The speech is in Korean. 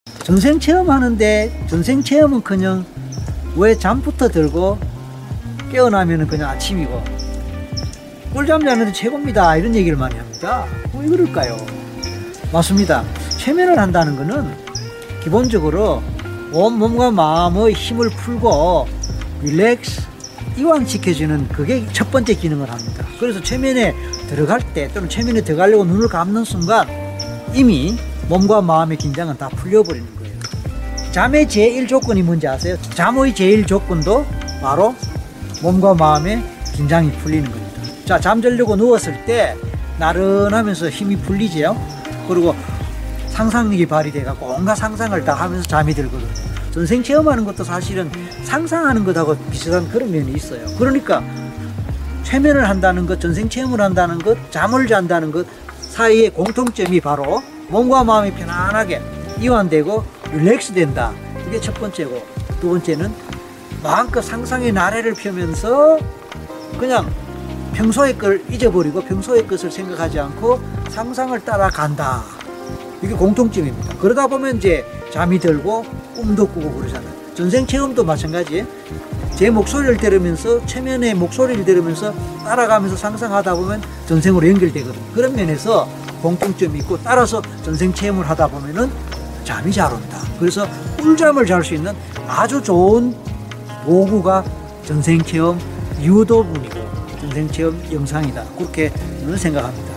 전생 체험하는데 전생 체험은커녕 왜 잠부터 들고 깨어나면 그냥 아침이고 꿀잠 자는데 최고입니다 이런 얘기를 많이 합니다. 왜 그럴까요? 맞습니다. 최면을 한다는 것은 기본적으로 온 몸과 마음의 힘을 풀고 릴렉스 이완시켜주는 그게 첫 번째 기능을 합니다. 그래서 최면에 들어갈 때 또는 최면에 들어가려고 눈을 감는 순간 이미 몸과 마음의 긴장은 다 풀려버리는 거예요. 잠의 제1조건이 뭔지 아세요? 잠의 제1조건도 바로 몸과 마음의 긴장이 풀리는 겁니다. 자, 잠자려고 누웠을 때 나른하면서 힘이 풀리죠. 그리고 상상력이 발휘돼 갖고 온갖 상상을 다 하면서 잠이 들거든요. 전생 체험하는 것도 사실은 상상하는 것하고 비슷한 그런 면이 있어요. 그러니까 최면을 한다는 것, 전생 체험을 한다는 것, 잠을 잔다는 것 사이의 공통점이 바로 몸과 마음이 편안하게 이완되고 릴렉스 된다. 이게 첫 번째고, 두 번째는 마음껏 상상의 나래를 펴면서 그냥 평소의 걸 잊어버리고 평소의 것을 생각하지 않고 상상을 따라간다. 이게 공통점입니다. 그러다 보면 이제 잠이 들고 꿈도 꾸고 그러잖아요. 전생 체험도 마찬가지예요. 제 목소리를 들으면서 최면의 목소리를 들으면서 따라가면서 상상하다 보면 전생으로 연결되거든요. 그런 면에서 공통점이 있고, 따라서 전생 체험을 하다 보면은 잠이 잘 온다. 그래서 꿀잠을 잘 수 있는 아주 좋은 도구가 전생 체험 유도문이고 전생 체험 영상이다. 그렇게 저는 생각합니다.